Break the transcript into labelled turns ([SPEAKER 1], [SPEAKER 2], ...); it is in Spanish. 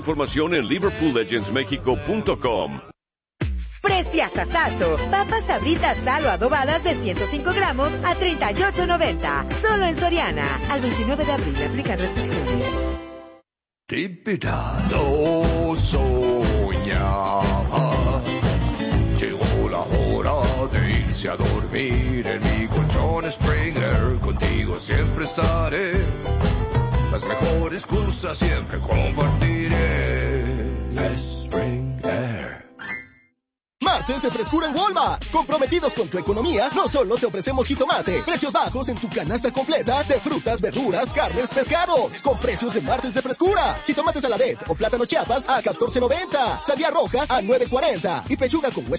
[SPEAKER 1] Información en liverpoollegendsmexico.com.
[SPEAKER 2] Preciazazazo. Papas Sabritas Sal o adobadas de 105 gramos a $38.90. Solo en Soriana. Al 29 de abril. Aplican restricciones.
[SPEAKER 3] Tipitado soñaba. Llegó la hora de irse a dormir en mi colchón Springer. Contigo siempre estaré. Las mejores cosas siempre compartiré. Springer.
[SPEAKER 4] Martes de frescura en Walmart. Comprometidos con tu economía, no solo te ofrecemos jitomate, precios bajos en tu canasta completa de frutas, verduras, carnes, pescados, con precios de martes de frescura. Jitomate Saladet o plátano Chiapas a $14.90, sandía roja a $9.40 y pechuga con hueso